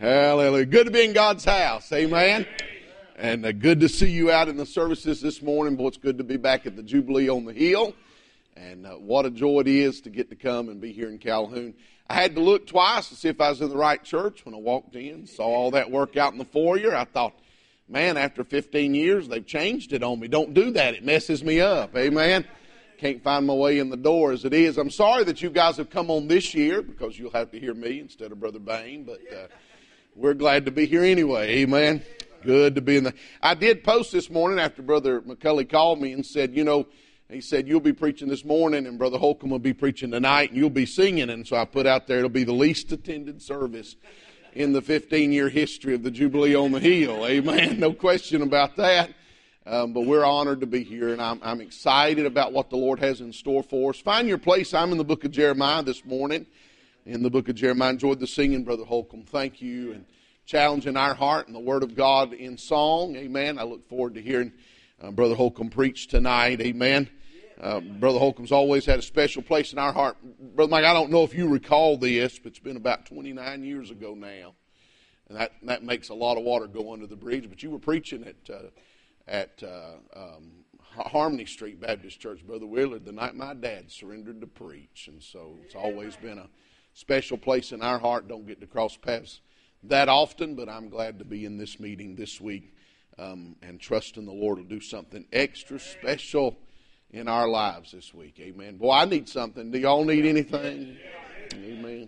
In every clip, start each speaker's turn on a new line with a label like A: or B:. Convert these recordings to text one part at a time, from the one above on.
A: Hallelujah. Good to be in God's house. Amen. And good to see you out in the services this morning. Boy, it's good to be back at the Jubilee on the Hill. And what a joy it is to get to come and be here in Calhoun. I had to look twice to see if I was in the right church when I walked in. Saw all that work out in the foyer. I thought, man, after 15 years, they've changed it on me. Don't do that. It messes me up. Amen. Can't find my way in the door as it is. I'm sorry that you guys have come on this year because you'll have to hear me instead of Brother Bain. But we're glad to be here anyway. Amen. Good to be in the... I did post this morning after Brother McCulley called me and said, he said, you'll be preaching this morning and Brother Holcomb will be preaching tonight and you'll be singing. And so I put out there, it'll be the least attended service in the 15-year history of the Jubilee on the Hill. Amen. No question about that. But we're honored to be here, and I'm excited about what the Lord has in store for us. Find your place. I'm in the book of Jeremiah this morning. In the book of Jeremiah. Enjoyed the singing, Brother Holcomb. Thank you. And challenging our heart and the Word of God in song. Amen. I look forward to hearing Brother Holcomb preach tonight. Amen. Brother Holcomb's always had a special place in our heart. Brother Mike, I don't know if you recall this, but it's been about 29 years ago now. And that makes a lot of water go under the bridge. But you were preaching at Harmony Street Baptist Church, Brother Willard, the night my dad surrendered to preach. And so it's always been a special place in our heart. Don't get to cross paths that often, but I'm glad to be in this meeting this week and trusting the Lord will do something extra special in our lives this week. Amen. Boy, I need something. Do y'all need anything? Amen.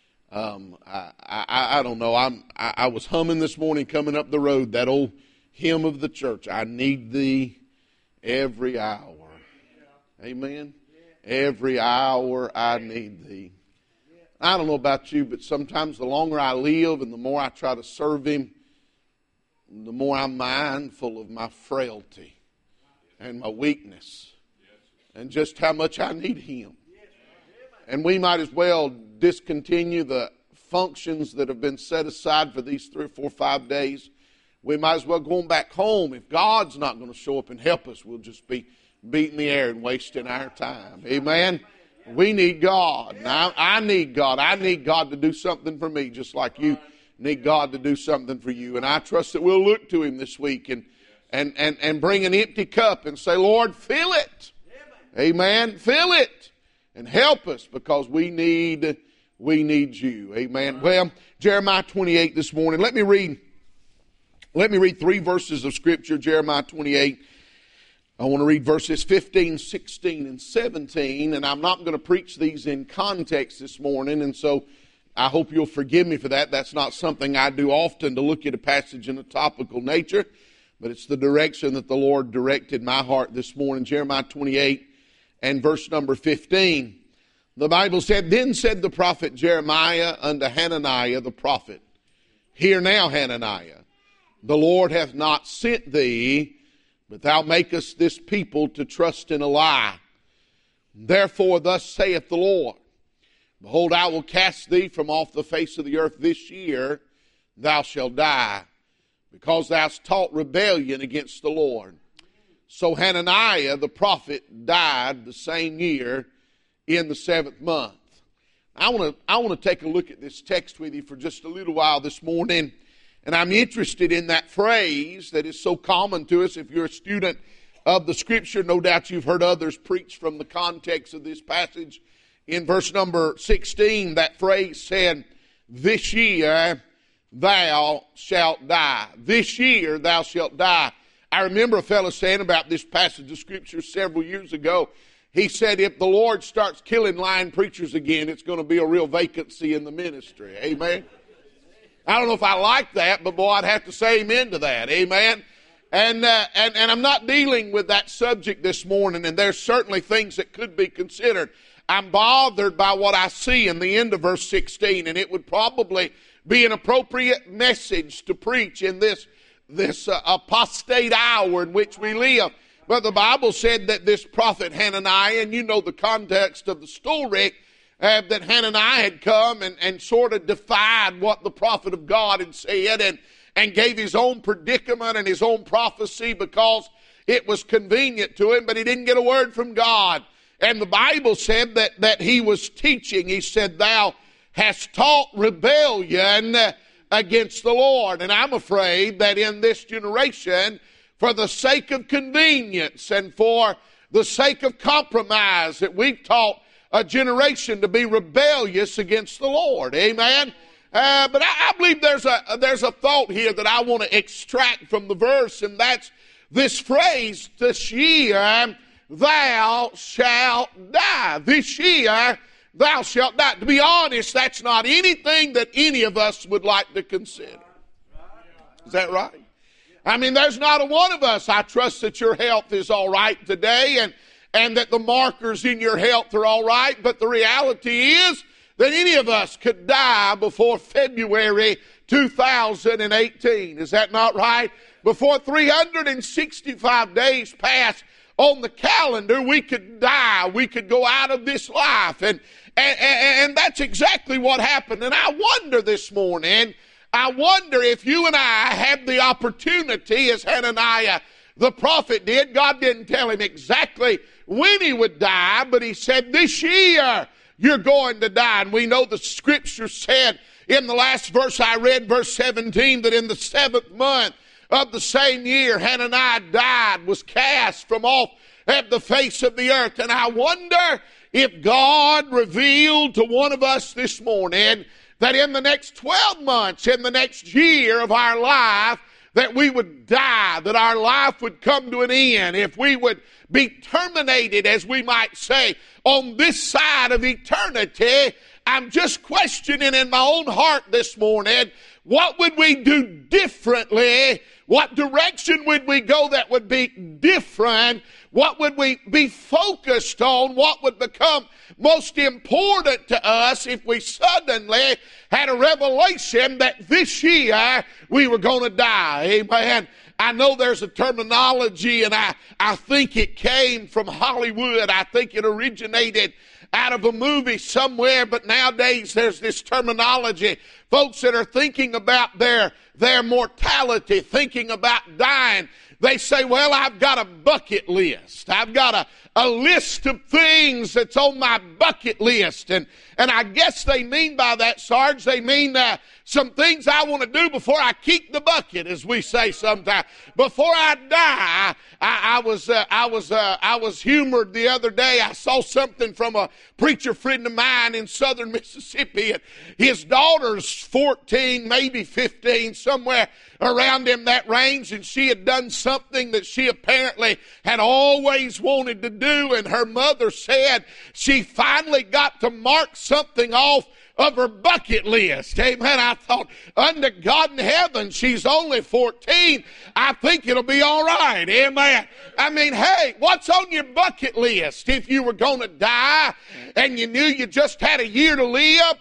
A: I don't know. I was humming this morning coming up the road, that old hymn of the church. I need thee every hour. Amen. Every hour I need thee. I don't know about you, but sometimes the longer I live and the more I try to serve Him, the more I'm mindful of my frailty and my weakness and just how much I need Him. And we might as well discontinue the functions that have been set aside for these 3 or 4 or 5 days. We might as well go on back home. If God's not going to show up and help us, we'll just be beating the air and wasting our time. Amen. We need God. Now, I need God. I need God to do something for me, just like you need God to do something for you. And I trust that we'll look to Him this week and bring an empty cup and say, Lord, fill it. Amen. Fill it and help us because we need you. Amen. Well, Jeremiah 28 this morning. Let me read 3 verses of Scripture, Jeremiah 28. I want to read verses 15, 16, and 17, and I'm not going to preach these in context this morning, and so I hope you'll forgive me for that. That's not something I do often, to look at a passage in a topical nature, but it's the direction that the Lord directed my heart this morning. Jeremiah 28 and verse number 15. The Bible said, Then said the prophet Jeremiah unto Hananiah the prophet, Hear now, Hananiah, the Lord hath not sent thee, but thou makest this people to trust in a lie. Therefore thus saith the Lord, Behold, I will cast thee from off the face of the earth this year, thou shalt die, because thou hast taught rebellion against the Lord. So Hananiah the prophet died the same year in the 7th month. I want to take a look at this text with you for just a little while this morning. And I'm interested in that phrase that is so common to us. If you're a student of the Scripture, no doubt you've heard others preach from the context of this passage. In verse number 16, that phrase said, This year thou shalt die. This year thou shalt die. I remember a fellow saying about this passage of Scripture several years ago. He said, if the Lord starts killing lying preachers again, it's going to be a real vacancy in the ministry. Amen. I don't know if I like that, but boy, I'd have to say amen to that. Amen. And I'm not dealing with that subject this morning, and there's certainly things that could be considered. I'm bothered by what I see in the end of verse 16, and it would probably be an appropriate message to preach in this apostate hour in which we live. But the Bible said that this prophet Hananiah, and you know the context of the story, that Hananiah had come and sort of defied what the prophet of God had said and gave his own predicament and his own prophecy because it was convenient to him, but he didn't get a word from God. And the Bible said that he was teaching. He said, Thou hast taught rebellion against the Lord. And I'm afraid that in this generation, for the sake of convenience and for the sake of compromise, that we've taught a generation to be rebellious against the Lord. Amen? But I believe there's a thought here that I want to extract from the verse, and that's this phrase, this year thou shalt die. This year thou shalt die. To be honest, that's not anything that any of us would like to consider. Is that right? I mean, there's not a one of us. I trust that your health is all right today and that the markers in your health are all right. But the reality is that any of us could die before February 2018. Is that not right? Before 365 days pass on the calendar, we could die. We could go out of this life. And that's exactly what happened. And I wonder this morning, I wonder if you and I had the opportunity, as Hananiah the prophet did. God didn't tell him exactly when he would die, but he said, this year you're going to die. And we know the scripture said in the last verse I read, verse 17, that in the 7th month of the same year, Hananiah died, was cast from off at the face of the earth. And I wonder if God revealed to one of us this morning that in the next 12 months, in the next year of our life, that we would die, that our life would come to an end, if we would be terminated, as we might say, on this side of eternity. I'm just questioning in my own heart this morning, what would we do differently? What direction would we go that would be different? What would we be focused on? What would become most important to us if we suddenly had a revelation that this year we were going to die? Amen. I know there's a terminology, and I think it came from Hollywood. I think it originated out of a movie somewhere, but nowadays there's this terminology. Folks that are thinking about their mortality, thinking about dying, they say, well, I've got a bucket list. I've got a list of things that's on my bucket list. And I guess they mean by that, Sarge, they mean some things I want to do before I kick the bucket, as we say sometimes. Before I die, I was humored the other day. I saw something from a preacher friend of mine in southern Mississippi. And his daughter's 14, maybe 15, somewhere around in that range, and she had done something that she apparently had always wanted to do, and her mother said she finally got to mark something off of her bucket list. Amen. I thought, under God in heaven, she's only 14. I think it'll be all right. Amen. I mean, hey, what's on your bucket list? If you were going to die and you knew you just had a year to live,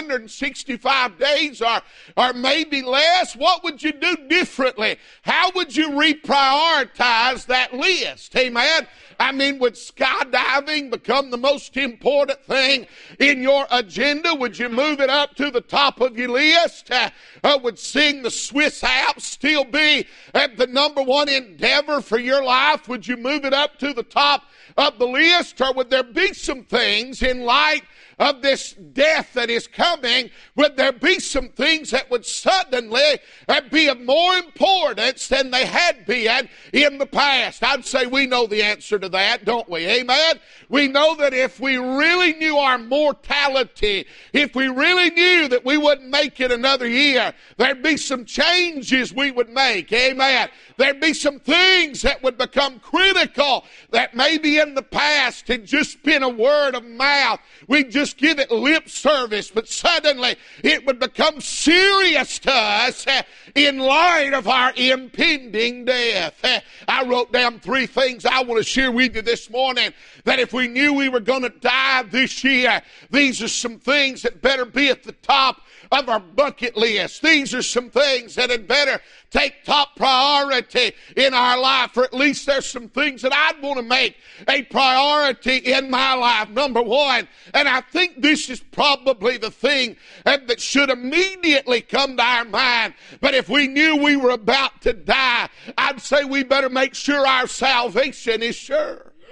A: 365 days or maybe less, what would you do differently? How would you reprioritize that list? Amen. I mean, would skydiving become the most important thing in your agenda? Would you move it up to the top of your list? Would seeing the Swiss Alps still be the number one endeavor for your life? Would you move it up to the top of the list? Or would there be some things in light of this death that is coming, would there be some things that would suddenly be of more importance than they had been in the past? I'd say we know the answer to that, don't we? Amen? We know that if we really knew our mortality, if we really knew that we wouldn't make it another year, there'd be some changes we would make. Amen? There'd be some things that would become critical that maybe in the past had just been a word of mouth. We'd just give it lip service, but suddenly it would become serious to us in light of our impending death. I wrote down 3 things I want to share with you this morning, that if we knew we were going to die this year, these are some things that better be at the top of our bucket list. These are some things that had better take top priority in our life, or at least there's some things that I'd want to make a priority in my life. Number one, and I think this is probably the thing that should immediately come to our mind, but if we knew we were about to die, I'd say we better make sure our salvation is sure.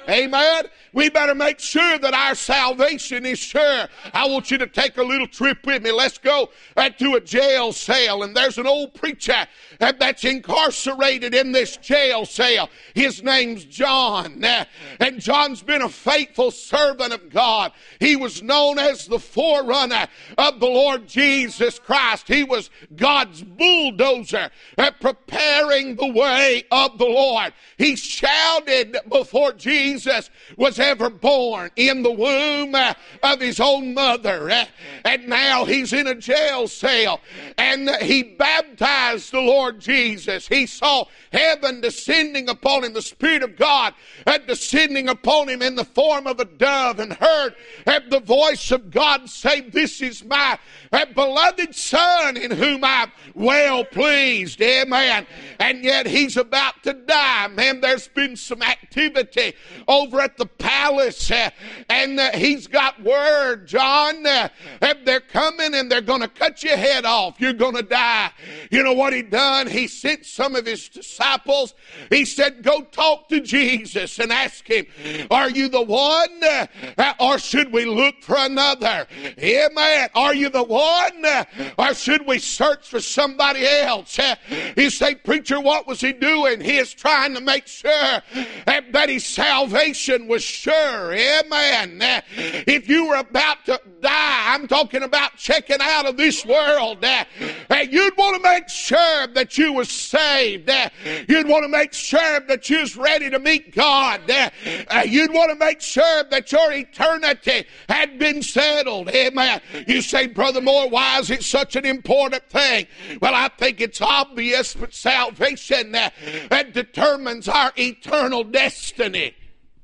A: Amen. We better make sure that our salvation is sure. I want you to take a little trip with me. Let's go to a jail cell. And there's an old preacher that's incarcerated in this jail cell. His name's John. And John's been a faithful servant of God. He was known as the forerunner of the Lord Jesus Christ. He was God's bulldozer preparing the way of the Lord. He shouted before Jesus was ever born in the womb of his own mother. And now he's in a jail cell. And he baptized the Lord Jesus. He saw heaven descending upon him, the Spirit of God descending upon him in the form of a dove, and heard the voice of God say, "This is my beloved Son in whom I'm well pleased." Amen. And yet he's about to die. Man, there's been some activity over at the palace, and he's got word, John, they're coming and they're going to cut your head off. You're going to die. You know what he done? He sent some of his disciples. He said, "Go talk to Jesus and ask him, are you the one, or should we look for another?" Amen. Are you the one, or should we search for somebody else? You say, "Preacher, what was he doing?" He is trying to make sure that his salvation was sure. Amen. If you were about to die, I'm talking about checking out of this world, you'd want to make sure that you was saved. You'd want to make sure that you was ready to meet God. You'd want to make sure that your eternity had been settled. Amen. You say, "Brother Moore, why is it such an important thing?" Well, I think it's obvious, but salvation that determines our eternal destiny.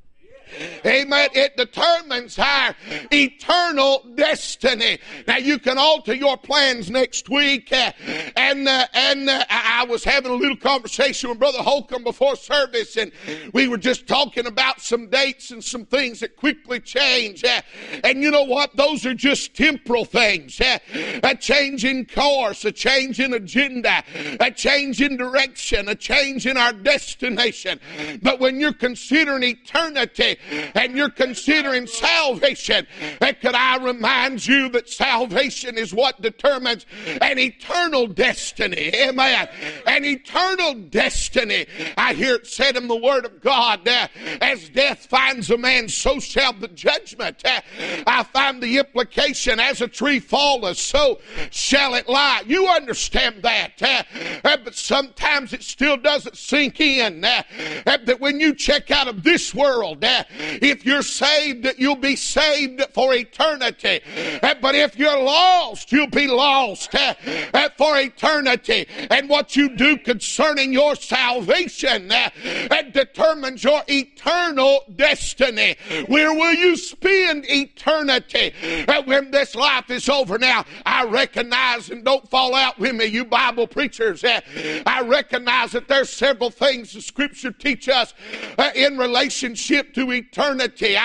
A: Amen. It determines our eternal destiny. Now, you can alter your plans next week. I was having a little conversation with Brother Holcomb before service, and we were just talking about some dates and some things that quickly change. And you know what? Those are just temporal things. A change in course, a change in agenda, a change in direction, a change in our destination. But when you're considering eternity, and you're considering salvation, could I remind you that salvation is what determines an eternal destiny? Amen. An eternal destiny. I hear it said in the Word of God, as death finds a man, so shall the judgment. I find the implication, as a tree falleth, so shall it lie. You understand that. But sometimes it still doesn't sink in that when you check out of this world, if you're saved, you'll be saved for eternity. But if you're lost, you'll be lost for eternity. And what you do concerning your salvation determines your eternal destiny. Where will you spend eternity when this life is over? Now, I recognize, and don't fall out with me, you Bible preachers, I recognize that there's several things the Scripture teach us in relationship to eternity.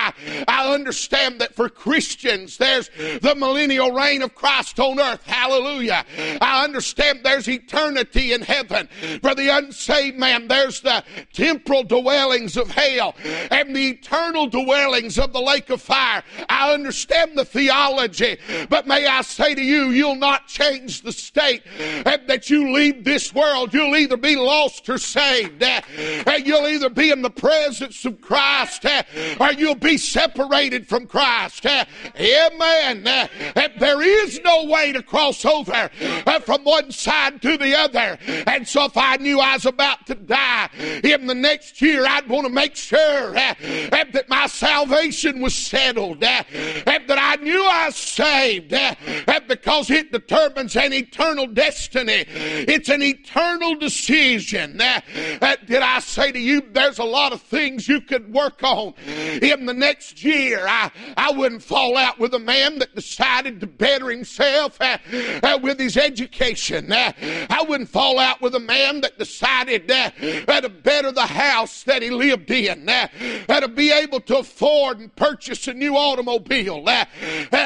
A: I understand that for Christians, there's the millennial reign of Christ on earth. Hallelujah. I understand there's eternity in heaven. For the unsaved man, there's the temporal dwellings of hell and the eternal dwellings of the lake of fire. I understand the theology, but may I say to you, you'll not change the state that you leave this world. You'll either be lost or saved. You'll either be in the presence of Christ or you'll be separated from Christ. Amen. There is no way to cross over from one side to the other. And so if I knew I was about to die in the next year, I'd want to make sure that my salvation was settled, that I knew I was saved, because it determines an eternal destiny. It's an eternal decision. Did I say to you, there's a lot of things you could work on in the next year. I wouldn't fall out with a man that decided to better himself with his education. I wouldn't fall out with a man that decided to better the house that he lived in, to be able to afford and purchase a new automobile. Don't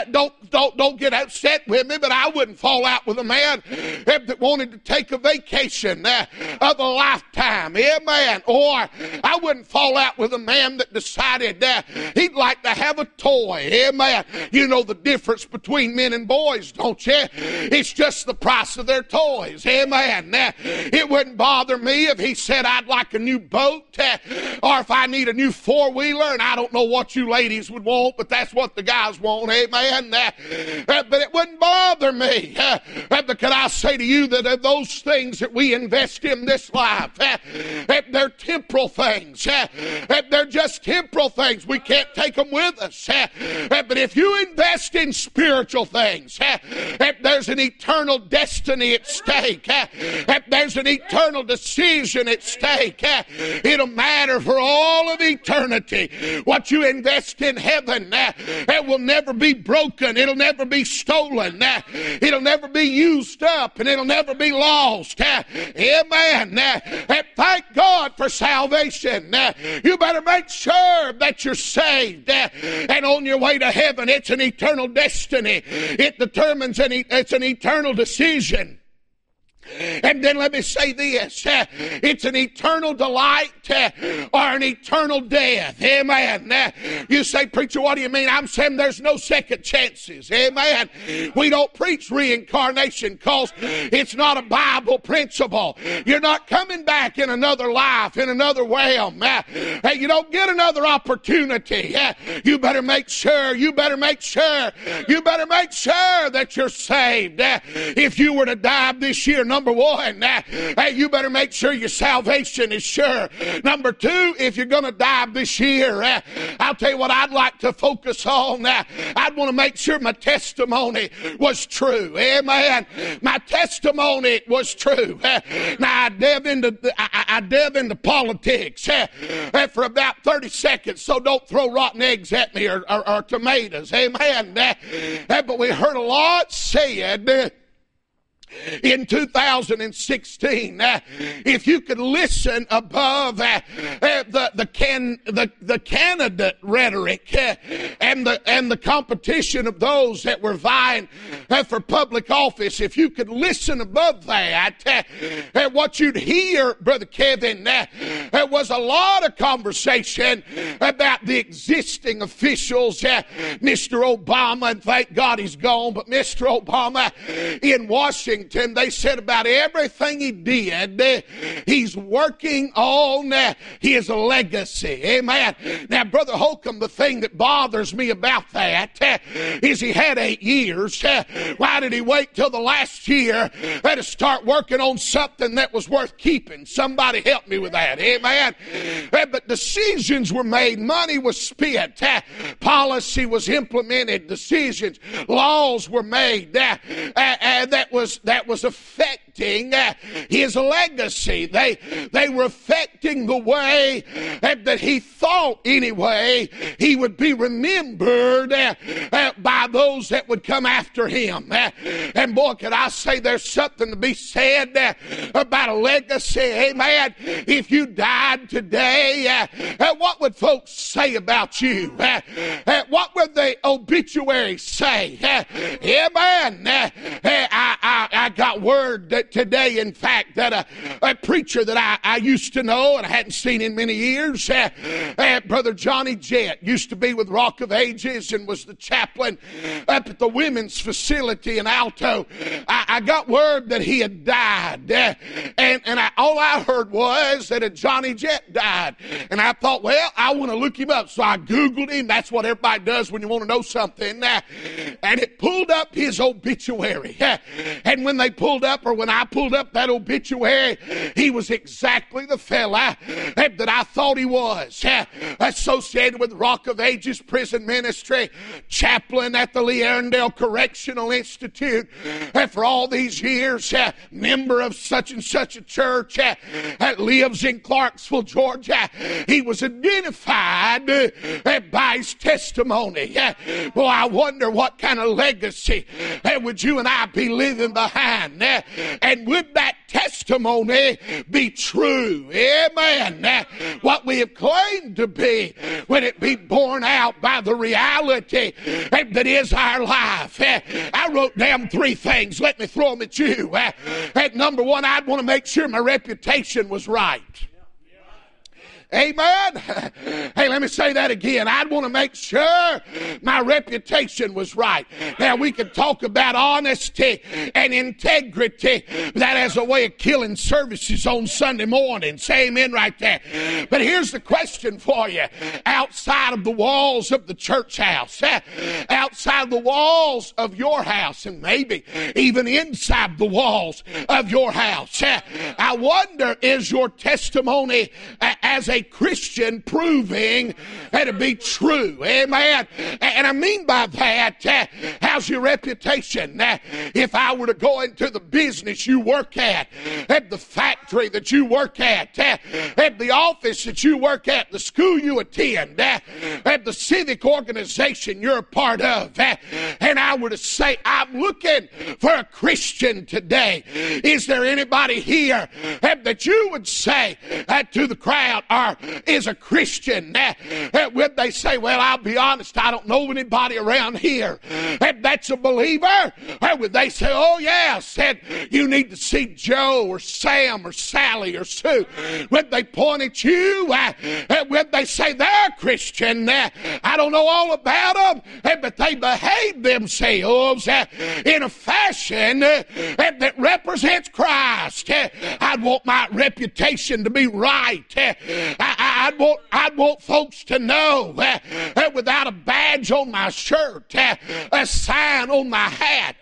A: don't get upset with me, but I wouldn't fall out with a man that wanted to take a vacation of a lifetime. Amen. Or I wouldn't fall out with a man that decided he'd like to have a toy. Amen. You know the difference between men and boys, don't you? It's just the price of their toys. Amen. It wouldn't bother me if he said I'd like a new boat or if I need a new four-wheeler, and I don't know what you ladies would want, but that's what the guys want. Amen. But it wouldn't bother me. But can I say to you that those things that we invest in this life, they're temporal things. They're just temporal things. We can't take them with us. But if you invest in spiritual things, there's an eternal destiny at stake. There's an eternal decision at stake. It'll matter for all of eternity. What you invest in heaven, it will never be broken. It'll never be stolen. It'll never be used up, and it'll never be lost. Amen. Thank God for salvation. You better make sure that you're saved and on your way to heaven. It's an eternal destiny. It determines it's an eternal decision. And then let me say this, it's an eternal delight or an eternal death. Amen. You say, preacher, what do you mean? I'm saying there's no second chances. Amen. We don't preach reincarnation because it's not a Bible principle. You're not coming back in another life, in another realm. You don't get another opportunity. You better make sure that you're saved. If you were to die this year, number one, you better make sure your salvation is sure. Number two, if you're going to die this year, I'll tell you what I'd like to focus on. I'd want to make sure my testimony was true. Amen. My testimony was true. Now, I delve into politics for about 30 seconds, so don't throw rotten eggs at me or tomatoes. Amen. But we heard a lot said in 2016, if you could listen above the candidate rhetoric and the competition of those that were vying for public office, if you could listen above that, what you'd hear, Brother Kevin, was a lot of conversation about the existing officials, Mr. Obama, and thank God he's gone, but Mr. Obama in Washington, they said about everything he did, he's working on his legacy. Amen. Now, Brother Holcomb, the thing that bothers me about that is he had 8 years. Why did he wait till the last year to start working on something that was worth keeping? Somebody help me with that. Amen. But decisions were made. Money was spent. Policy was implemented. Decisions, laws were made. That was affecting his legacy. They were affecting the way that he thought, anyway, he would be remembered by those that would come after him. And boy, could I say there's something to be said about a legacy. Amen. If you died today, what would folks say about you? What would the obituary say? Amen. I got word that today, in fact, that a preacher that I used to know and I hadn't seen in many years, Brother Johnny Jett, used to be with Rock of Ages and was the chaplain up at the women's facility in Alto. I got word that he had died, and all I heard was that Johnny Jett died. And I thought, well, I want to look him up. So I Googled him. That's what everybody does when you want to know something. And it pulled up his obituary. And when they pulled up, or when I pulled up that obituary, he was exactly the fella that I thought he was. Associated with Rock of Ages Prison Ministry, chaplain at the Lee Arundel Correctional Institute for all these years, member of such and such a church, lives in Clarksville, Georgia. He was identified by his testimony. Boy, I wonder what kind of legacy would you and I be living behind. And would that that testimony be true. Amen. What we have claimed to be, when it be borne out by the reality that is our life. I wrote down 3 things. Let me throw them at you. At number 1, I'd want to make sure my reputation was right. Amen. Hey, let me say that again. I'd want to make sure my reputation was right. Now, we can talk about honesty and integrity. That has a way of killing services on Sunday morning. Say amen right there. But here's the question for you. Outside of the walls of the church house, outside the walls of your house, and maybe even inside the walls of your house, I wonder, is your testimony as a Christian proving to be true? Amen. And I mean by that, how's your reputation? If I were to go into the business you work at the factory that you work at the office that you work at, the school you attend, at the civic organization you're a part of, and I were to say, I'm looking for a Christian today, is there anybody here that you would say to the crowd, or is a Christian? Would they say, well, I'll be honest, I don't know anybody around here that's a believer? Or would they say, oh yeah, said you need to see Joe or Sam or Sally or Sue? Would they point at you? Would they say they're Christian? I don't know all about them, but they behave themselves in a fashion that represents Christ. I'd want my reputation to be right. I'd want folks to know without a badge on my shirt, a sign on my hat,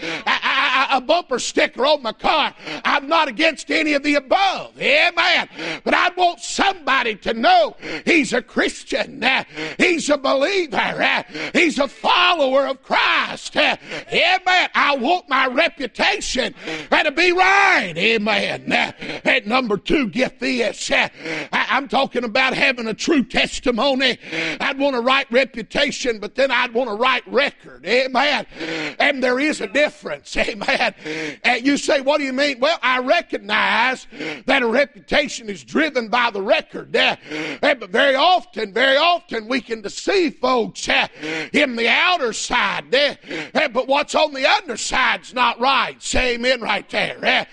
A: a bumper sticker on my car, I'm not against any of the above. Amen. But I'd want somebody to know he's a Christian, he's a believer, he's a follower of Christ. Amen. I want my reputation to be right. Amen. At number 2, get this. I'm talking about having a true testimony. I'd want a right reputation, but then I'd want a right record. Amen. And there is a difference. Amen. And you say, what do you mean? Well, I recognize that a reputation is driven by the record. But very often we can deceive folks in the outer side. But what's on the underside's not right. Say amen right there.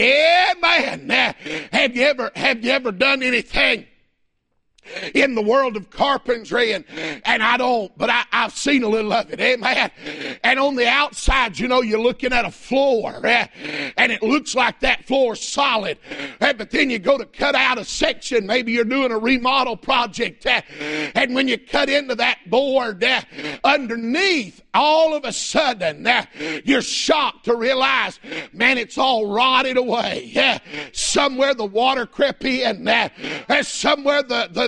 A: Amen. Have you ever done anything in the world of carpentry, and I don't, but I've seen a little of it, amen. And on the outside, you know, you're looking at a floor, and it looks like that floor's solid, but then you go to cut out a section, maybe you're doing a remodel project, and when you cut into that board underneath, all of a sudden, you're shocked to realize, man, it's all rotted away. Somewhere the water crept in, somewhere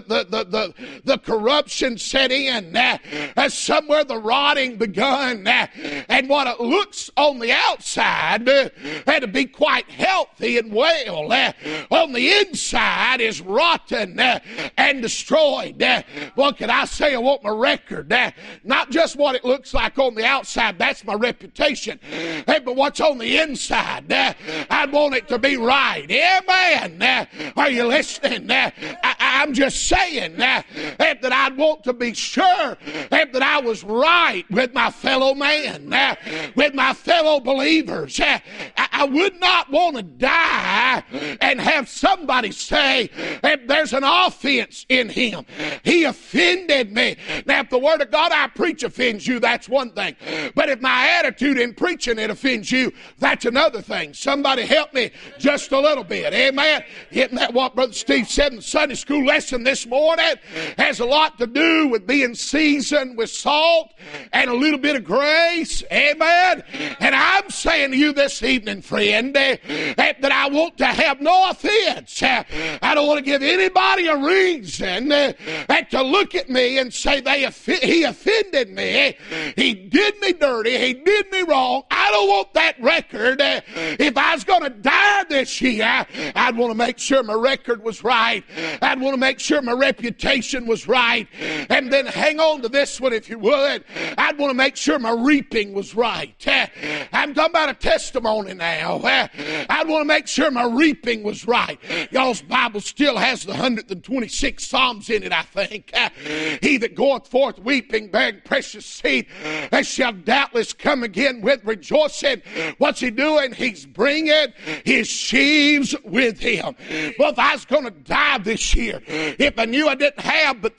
A: the corruption set in, somewhere the rotting begun, and what it looks on the outside had to be quite healthy and well, on the inside is rotten and destroyed. What can I say? I want my record, not just what it looks like on the outside, that's my reputation, but what's on the inside, I want it to be right. Amen. Are you listening? I'm just saying that I'd want to be sure that I was right with my fellow man, with my fellow believers. I would not want to die and have somebody say there's an offense in him. He offended me. Now, if the Word of God I preach offends you, that's one thing. But if my attitude in preaching it offends you, that's another thing. Somebody help me just a little bit. Amen. Isn't that what Brother Steve said in the Sunday school lesson this morning? Has a lot to do with being seasoned with salt and a little bit of grace. Amen. And I'm saying to you this evening, friend, that I want to have no offense. I don't want to give anybody a reason to look at me and say he offended me. He did me dirty. He did me wrong. I don't want that record. If I was going to die this this year, I'd want to make sure my record was right. I'd want to make sure my reputation was right. And then hang on to this one if you would. I'd want to make sure my reaping was right. I'm talking about a testimony now. I'd want to make sure my reaping was right. Y'all's Bible still has the 126 Psalms in it, I think. He that goeth forth weeping, bearing precious seed, they shall doubtless come again with rejoicing. What's he doing? He's bringing his sheaves with him. Well, if I was going to die this year, if I knew I didn't have but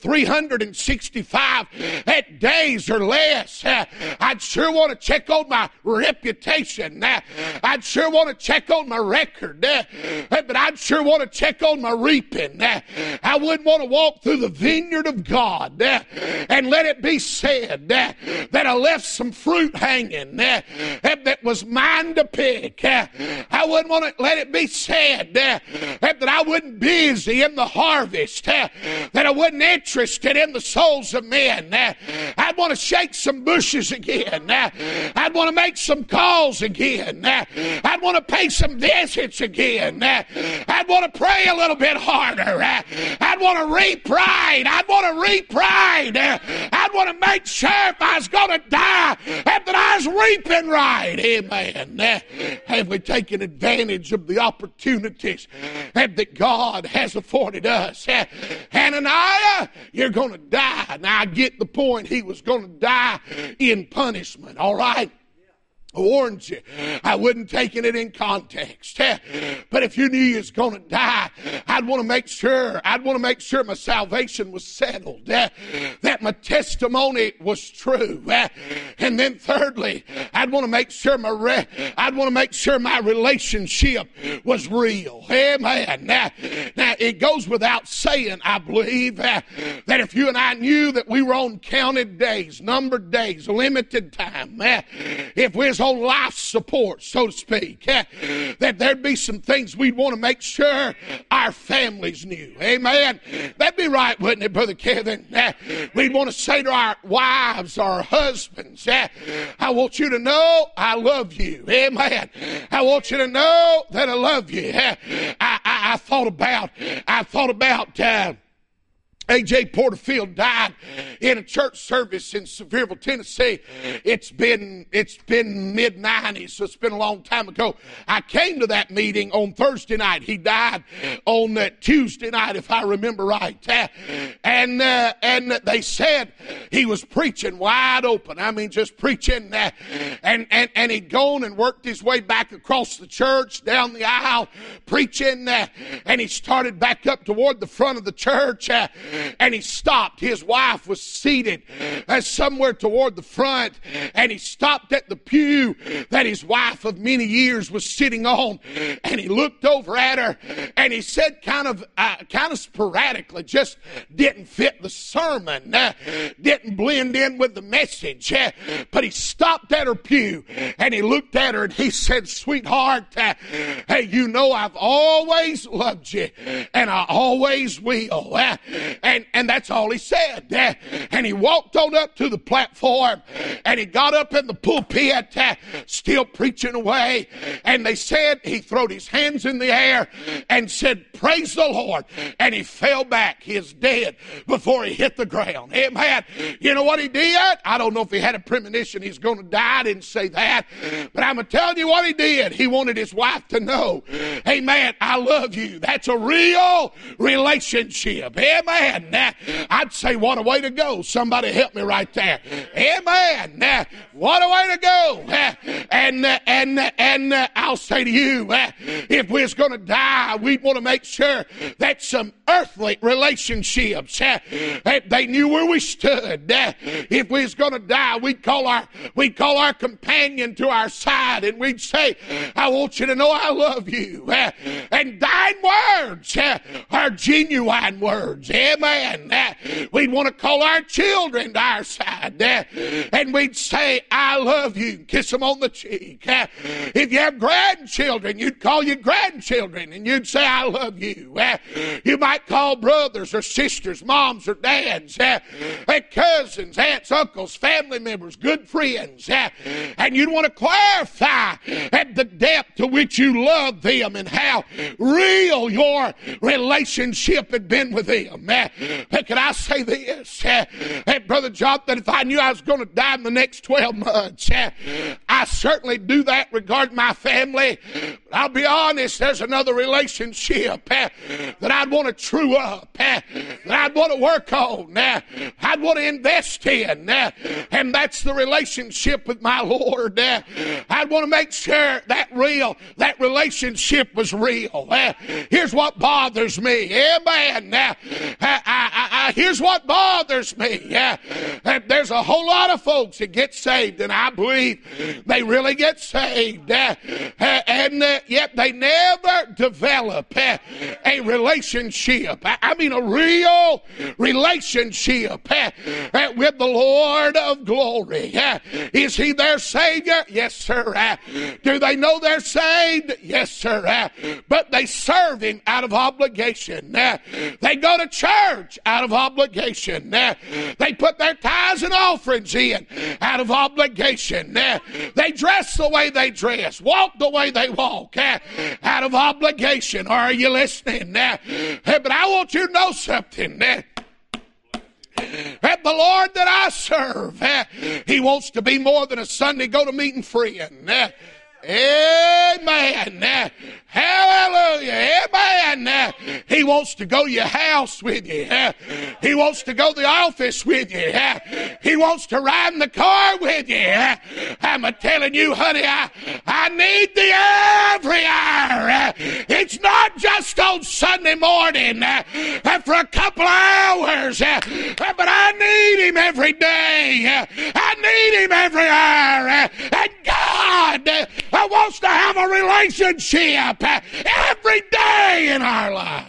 A: 365 days or less, I'd sure want to check on my reputation. I'd sure want to check on my record. But I'd sure want to check on my reaping. I wouldn't want to walk through the vineyard of God and let it be said that I left some fruit hanging that was mine to pick. I wouldn't want to let it be said that I wasn't busy in the harvest, that I wasn't interested in the souls of men. I'd want to shake some bushes again. I'd want to make some calls again. I'd want to pay some visits again. I'd want to pray a little bit harder. I'd want to reap right. I'd want to reap right. I'd want to make sure if I was going to die that I was reaping right. Amen. Have we taken advantage of the opportunities that God has afforded us? Hananiah, you're going to die. Now I get the point. He was going to die in punishment. All right. I warned you, I wasn't taking it in context. But if you knew you was going to die, I'd want to make sure my salvation was settled, that my testimony was true. And then thirdly, I'd want to make sure my relationship was real. Amen. Now it goes without saying, I believe, that if you and I knew that we were on counted days, numbered days, limited time, if we was on life support, so to speak, that there'd be some things we'd want to make sure our families knew. Amen. That'd be right, wouldn't it, Brother Kevin? We'd want to say to our wives, our husbands, I want you to know I love you. Amen. I want you to know that I love you. I thought about A.J. Porterfield died in a church service in Sevierville, Tennessee. It's been mid-90s, so it's been a long time ago. I came to that meeting on Thursday night. He died on Tuesday night, if I remember right. And they said he was preaching wide open. I mean, just preaching. And he'd gone and worked his way back across the church, down the aisle, preaching. And he started back up toward the front of the church. And he stopped. His wife was seated somewhere toward the front, and he stopped at the pew that his wife of many years was sitting on, and he looked over at her, and he said kind of sporadically, just didn't fit the sermon, didn't blend in with the message, but he stopped at her pew, and he looked at her, and he said, "Sweetheart, hey, you know I've always loved you, and I always will." And that's all he said. And he walked on up to the platform, and he got up in the pulpit, still preaching away. And they said he throwed his hands in the air and said, "Praise the Lord." And he fell back. He is dead before he hit the ground. Amen. You know what he did? I don't know if he had a premonition he's going to die. I didn't say that. But I'm going to tell you what he did. He wanted his wife to know, amen, I love you. That's a real relationship. Amen. I'd say, what a way to go. Somebody help me right there. Amen. What a way to go. And I'll say to you, if we was going to die, we'd want to make sure that some earthly relationships, they knew where we stood. If we was going to die, we'd call our companion to our side, and we'd say, "I want you to know I love you." And dying words are genuine words. Amen. Amen. We'd want to call our children to our side. And we'd say, I love you. Kiss them on the cheek. If you have grandchildren, you'd call your grandchildren and you'd say, I love you. You might call brothers or sisters, moms or dads, cousins, aunts, uncles, family members, good friends. And you'd want to clarify at the depth to which you love them and how real your relationship had been with them. Can I say this? Brother John, that if I knew I was going to die in the next 12 months, I certainly do that regarding my family. But I'll be honest, there's another relationship that I'd want to true up, that I'd want to work on, I'd want to invest in, and that's the relationship with my Lord. I'd want to make sure that relationship was real. Here's what bothers me. Amen. Here's what bothers me. There's a whole lot of folks that get saved, and I believe they really get saved, and yet they never develop a relationship. I mean a real relationship with the Lord of glory. Is He their Savior? Yes, sir. Do they know they're saved? Yes, sir. But they serve Him out of obligation. They go to church out of obligation. They put their tithes and offerings in out of obligation. They dress the way they dress, walk the way they walk out of obligation. Are you listening? But I want you to know something. That the Lord that I serve, He wants to be more than a Sunday go-to-meeting friend. Amen. Hallelujah. Amen. He wants to go to your house with you. He wants to go to the office with you. He wants to ride in the car with you. I'm telling you, honey, I need thee every hour. It's not just on Sunday morning for a couple of hours, but I need Him every day. I need Him every hour. And God wants to have a relationship every day in our lives.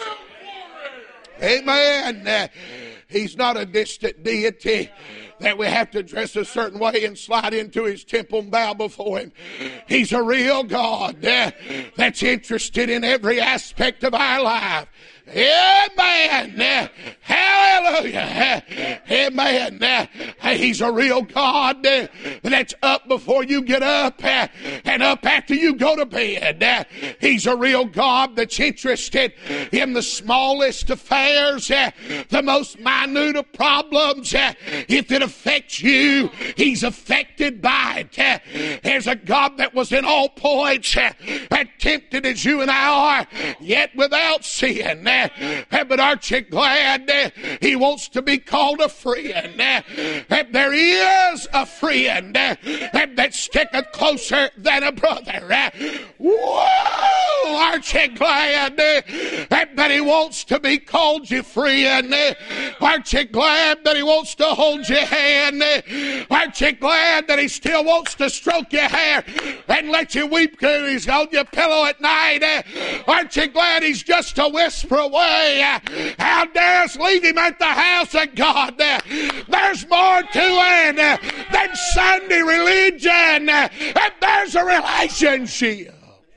A: Amen. He's not a distant deity that we have to dress a certain way and slide into His temple and bow before Him. He's a real God that's interested in every aspect of our life. Amen. Hallelujah. Amen. He's a real God that's up before you get up and up after you go to bed. He's a real God that's interested in the smallest affairs, the most minute of problems. If it affects you, He's affected by it. There's a God that was in all points tempted as you and I are, yet without sin. But aren't you glad He wants to be called a friend? There is a friend that sticketh closer than a brother. Whoa! Aren't you glad that He wants to be called your friend? Aren't you glad that He wants to hold your hand? Aren't you glad that He still wants to stroke your hair and let you weep because He's on your pillow at night? Aren't you glad He's just a whisper away? How dare us leave Him at the house of God? There's more to it than Sunday religion. And there's a relationship.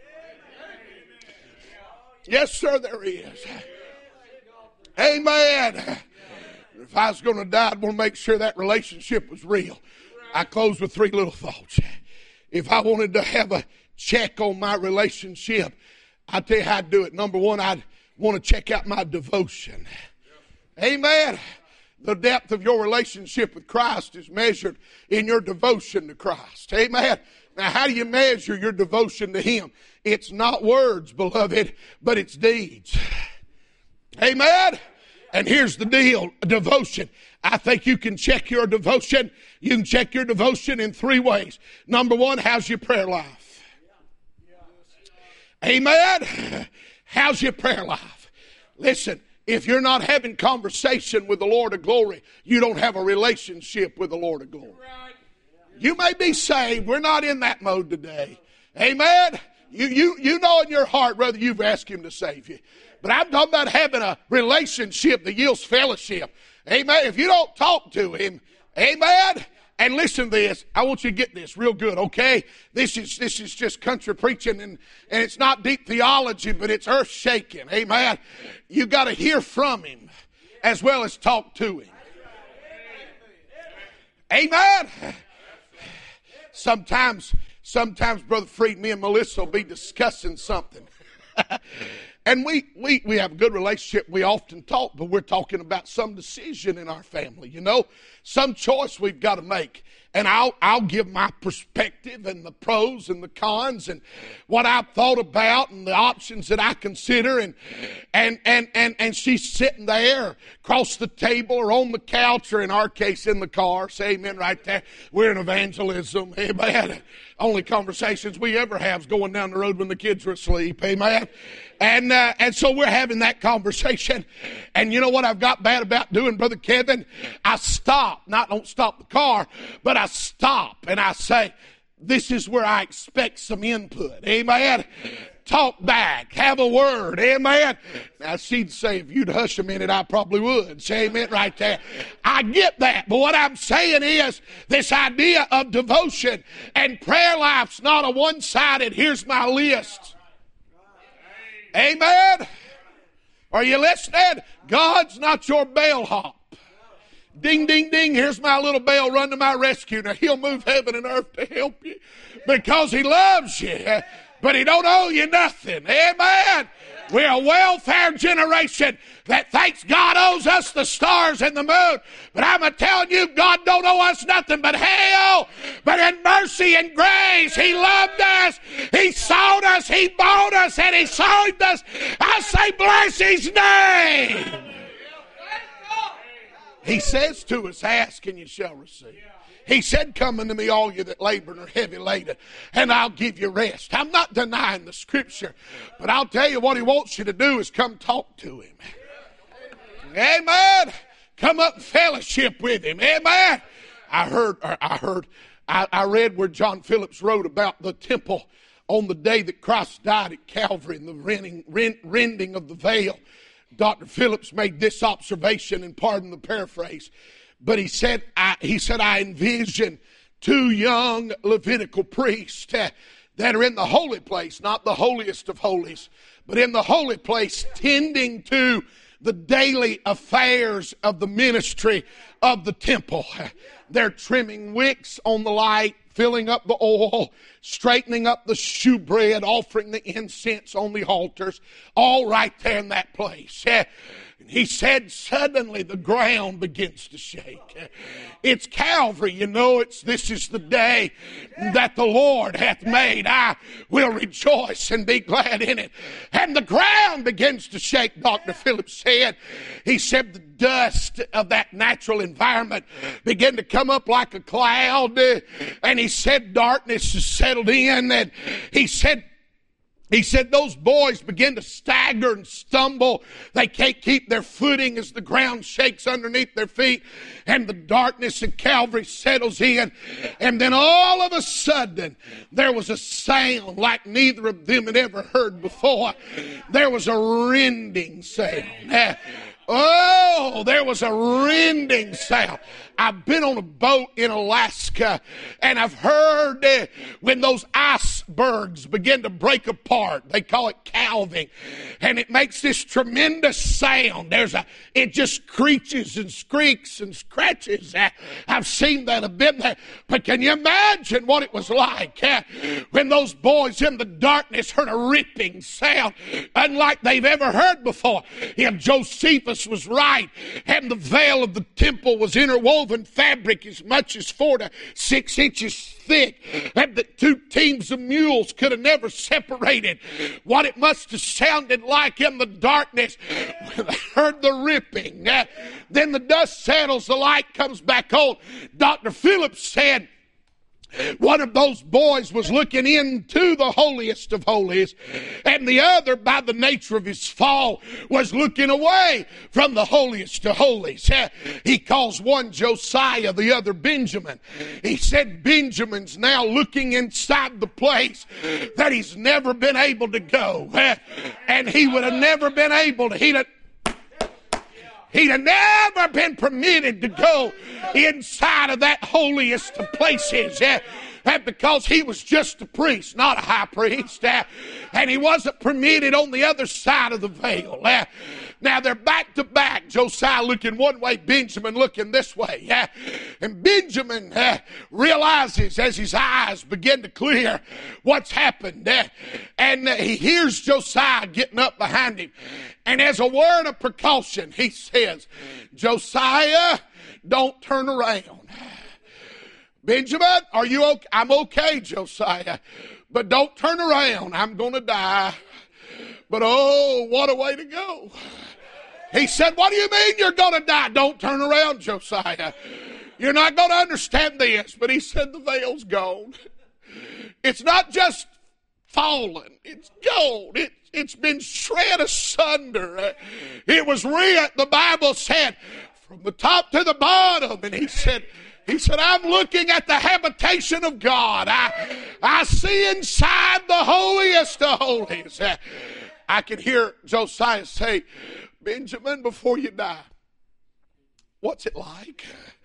A: Yes, sir, there is. Amen. If I was going to die, I'd want to make sure that relationship was real. I close with three little thoughts. If I wanted to have a check on my relationship, I'll tell you how I'd do it. Number one, I'd want to check out my devotion. Amen. The depth of your relationship with Christ is measured in your devotion to Christ. Amen. Now, how do you measure your devotion to Him? It's not words, beloved, but it's deeds. Amen. And here's the deal, devotion. I think you can check your devotion. You can check your devotion in three ways. Number one, how's your prayer life? Amen. How's your prayer life? Listen, if you're not having conversation with the Lord of glory, you don't have a relationship with the Lord of glory. You may be saved. We're not in that mode today. Amen. You know in your heart whether you've asked Him to save you. But I'm talking about having a relationship that yields fellowship. Amen. If you don't talk to Him, amen. And listen to this. I want you to get this real good, okay? This is just country preaching, and it's not deep theology, but it's earth shaking. Amen. You got to hear from Him as well as talk to Him. Amen. Sometimes, Brother Freed, me and Melissa will be discussing something. And we have a good relationship. We often talk, but we're talking about some decision in our family, you know, some choice we've got to make. And I'll give my perspective and the pros and the cons and what I've thought about and the options that I consider. And she's sitting there across the table or on the couch, or in our case in the car. Say amen right there. We're in evangelism. Amen. Only conversations we ever have is going down the road when the kids are asleep. Amen. And so we're having that conversation. And you know what I've got bad about doing, Brother Kevin? I stop. Don't stop the car, but I stop and I say, this is where I expect some input. Amen. Talk back. Have a word. Amen. Now she'd say, if you'd hush a minute, I probably would. Say amen right there. I get that. But what I'm saying is this idea of devotion and prayer life's not a one-sided, here's my list. Amen. Are you listening? God's not your bellhop. Ding, ding, ding. Here's my little bell. Run to my rescue. Now, He'll move heaven and earth to help you because He loves you, but He don't owe you nothing. Amen. We're a welfare generation that thinks God owes us the stars and the moon. But I'm telling you, God don't owe us nothing but hell. But in mercy and grace, He loved us. He sought us. He bought us. And He saved us. I say, bless His name. He says to us, ask and you shall receive. He said, come unto me, all you that labor and are heavy laden, and I'll give you rest. I'm not denying the Scripture, but I'll tell you what He wants you to do is come talk to Him. Amen. Come up and fellowship with Him. Amen. I read where John Phillips wrote about the temple on the day that Christ died at Calvary and the rending of the veil. Dr. Phillips made this observation, and pardon the paraphrase, but he said, I envision two young Levitical priests that are in the holy place, not the holiest of holies, but in the holy place, tending to the daily affairs of the ministry of the temple. They're trimming wicks on the light, filling up the oil, straightening up the shewbread, offering the incense on the altars, all right there in that place. He said, suddenly the ground begins to shake. It's Calvary, you know. This is the day that the Lord hath made. I will rejoice and be glad in it. And the ground begins to shake, Dr. Phillips said. He said the dust of that natural environment began to come up like a cloud. And he said darkness has settled in. And he said those boys begin to stagger and stumble. They can't keep their footing as the ground shakes underneath their feet and the darkness of Calvary settles in. And then all of a sudden, there was a sound like neither of them had ever heard before. There was a rending sound. Oh, there was a rending sound. I've been on a boat in Alaska, and I've heard when those icebergs begin to break apart, they call it calving, and it makes this tremendous sound. It just screeches and squeaks and scratches. I've seen that a bit there, but can you imagine what it was like when those boys in the darkness heard a ripping sound unlike they've ever heard before? If Josephus was right, and the veil of the temple was interwoven fabric as much as 4 to 6 inches thick, and the two teams of mules could have never separated what it must have sounded like in the darkness when they heard the ripping. Then the dust settles, the light comes back on. Dr. Phillips said One of those boys was looking into the holiest of holies, and the other, by the nature of his fall, was looking away from the holiest of holies. He calls one Josiah, the other Benjamin. He said Benjamin's now looking inside the place that he's never been able to go, and he would have never been able to. He'd have never been permitted to go inside of that holiest of places. Because he was just a priest, not a high priest. And he wasn't permitted on the other side of the veil. Now they're back to back. Josiah looking one way, Benjamin looking this way. And Benjamin realizes as his eyes begin to clear what's happened. And he hears Josiah getting up behind him. And as a word of precaution, he says, Josiah, don't turn around. Benjamin, are you okay? I'm okay, Josiah. But don't turn around. I'm going to die. But oh, what a way to go. He said, what do you mean you're going to die? Don't turn around, Josiah. You're not going to understand this. But he said the veil's gone. It's not just fallen. It's gone. It's been shred asunder. It was rent, the Bible said, from the top to the bottom. And he said, I'm looking at the habitation of God. I see inside the holiest of holies. I can hear Josiah say, Benjamin, before you die, what's it like?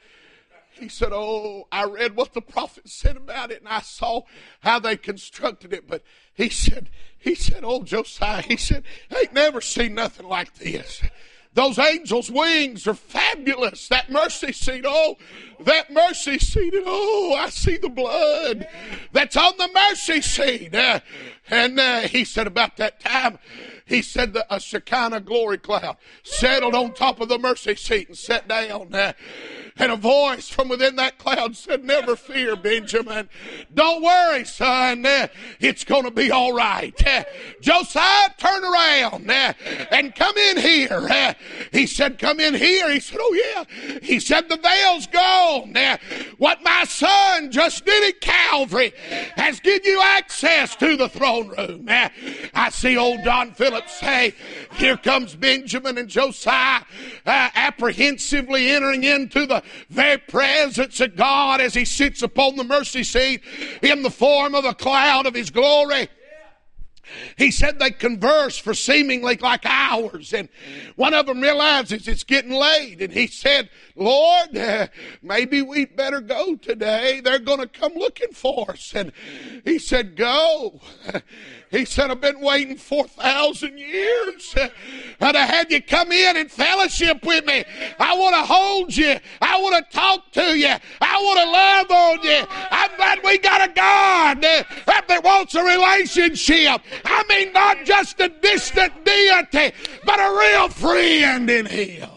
A: He said, oh, I read what the prophet said about it, and I saw how they constructed it. But he said, oh, Josiah, he said, I ain't never seen nothing like this. Those angels' wings are fabulous. That mercy seat, oh, that mercy seat, oh, I see the blood that's on the mercy seat. And he said about that time, he said that a Shekinah glory cloud settled on top of the mercy seat and sat down. And a voice from within that cloud said, never fear, Benjamin. Don't worry, son. It's going to be all right. Josiah, turn around and come in here. He said, come in here. He said, oh, yeah. He said, the veil's gone. What my son just did at Calvary has given you access to the throne room. I see old Don Phillips say, here comes Benjamin and Josiah apprehensively entering into the very presence of God as he sits upon the mercy seat in the form of a cloud of his glory. He said they conversed for seemingly like hours, and one of them realizes it's getting late, and he said, Lord, maybe we'd better go today. They're going to come looking for us. And he said, go. He said, I've been waiting 4,000 years. And I had you come in and fellowship with me. I want to hold you. I want to talk to you. I want to love on you. I'm glad we got a God that wants a relationship. I mean, not just a distant deity, but a real friend in Him.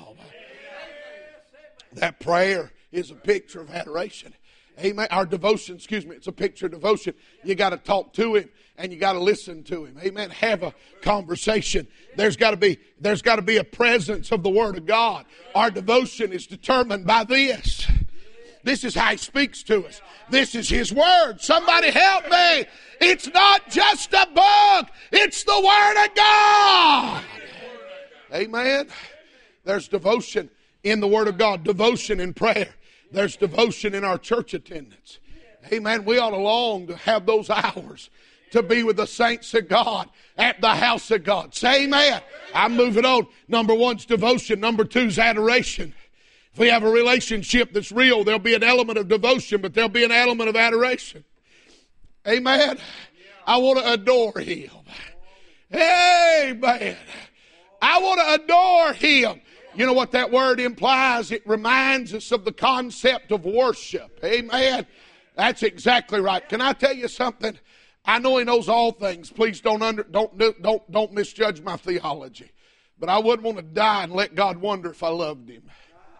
A: That prayer is a picture of adoration. Amen. Our devotion, it's a picture of devotion. You got to talk to Him and you got to listen to Him. Amen. Have a conversation. There's got to be a presence of the Word of God. Our devotion is determined by this. This is how He speaks to us. This is His Word. Somebody help me. It's not just a book. It's the Word of God. Amen. There's devotion in the Word of God. Devotion in prayer. There's devotion in our church attendance. Amen. We ought to long to have those hours to be with the saints of God at the house of God. Say amen. I'm moving on. Number one's devotion. Number two's adoration. If we have a relationship that's real, there'll be an element of devotion, but there'll be an element of adoration. Amen. I want to adore Him. Amen. I want to adore Him. You know what that word implies? It reminds us of the concept of worship. Amen. That's exactly right. Can I tell you something? I know He knows all things. Please don't misjudge my theology. But I wouldn't want to die and let God wonder if I loved Him.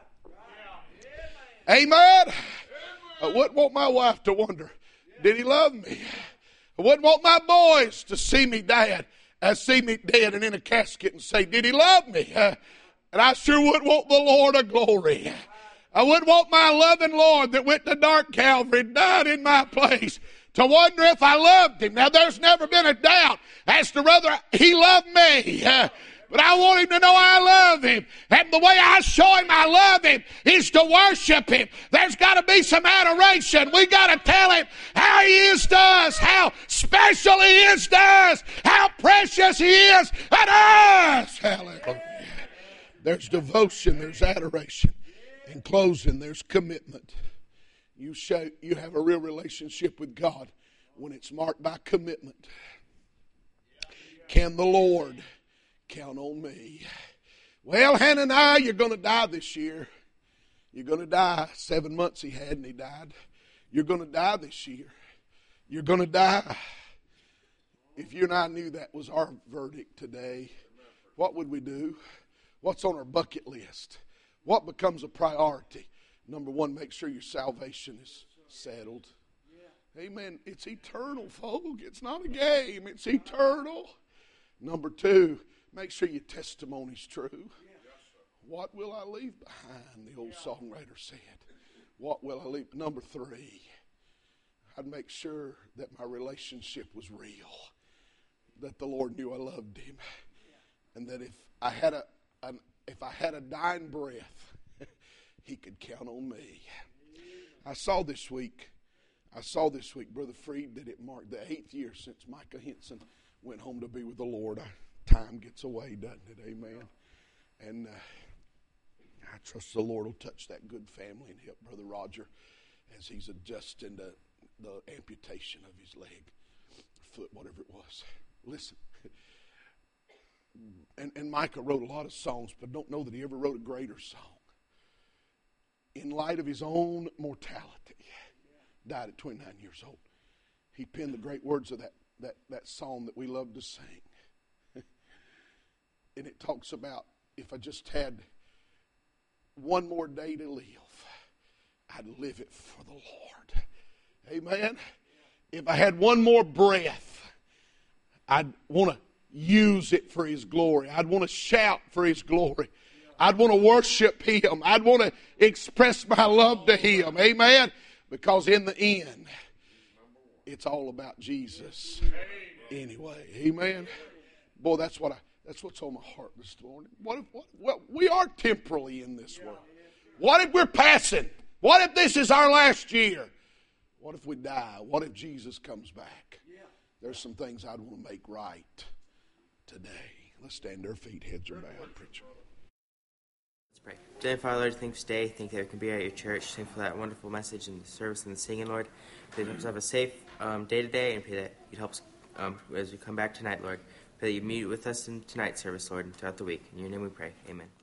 A: Amen. I wouldn't want my wife to wonder, did He love me? I wouldn't want my boys to see me dead and in a casket and say, did He love me? And I sure would want the Lord of glory. I wouldn't want my loving Lord that went to dark Calvary and died in my place to wonder if I loved him. Now, there's never been a doubt as to whether he loved me. But I want him to know I love him. And the way I show him I love him is to worship him. There's got to be some adoration. We got to tell him how he is to us, how special he is to us, how precious he is at us. Hallelujah. There's devotion, there's adoration. In closing, there's commitment. You have a real relationship with God when it's marked by commitment. Can the Lord count on me? Well, Hananiah, you're going to die this year. You're going to die. 7 months he had and he died. You're going to die this year. You're going to die. If you and I knew that was our verdict today, what would we do? What's on our bucket list? What becomes a priority? Number one, make sure your salvation is settled. Amen. It's eternal, folk. It's not a game. It's eternal. Number two, make sure your testimony's true. What will I leave behind? The old songwriter said. What will I leave? Number three, I'd make sure that my relationship was real. That the Lord knew I loved him. And that if I had a dying breath, he could count on me. I saw this week, Brother Freed, that it marked the 8th year since Micah Henson went home to be with the Lord. Time gets away, doesn't it? Amen. And I trust the Lord will touch that good family and help Brother Roger as he's adjusting the amputation of his leg, foot, whatever it was. Listen. And Micah wrote a lot of songs, but don't know that he ever wrote a greater song. In light of his own mortality, died at 29 years old. He penned the great words of that song that we love to sing. And it talks about, if I just had one more day to live, I'd live it for the Lord. Amen. If I had one more breath, I'd want to use it for his glory. I'd want to shout for his glory. I'd want to worship him. I'd want to express my love to him. Amen. Because in the end, it's all about Jesus anyway. Amen. Boy, that's what's on my heart this morning. What we are temporally in this world. What if we're passing? What if this is our last year? What if we die? What if Jesus comes back? There's some things I'd want to make right today. Let's stand to our feet, heads are bowed, preacher.
B: Let's pray. Dear Father, Lord, thanks for today. Thank you that we can be at your church. Thank you for that wonderful message and the service and the singing, Lord. Pray that you have a safe day today, and pray that you'd help us as we come back tonight, Lord. Pray that you meet with us in tonight's service, Lord, and throughout the week. In your name we pray. Amen.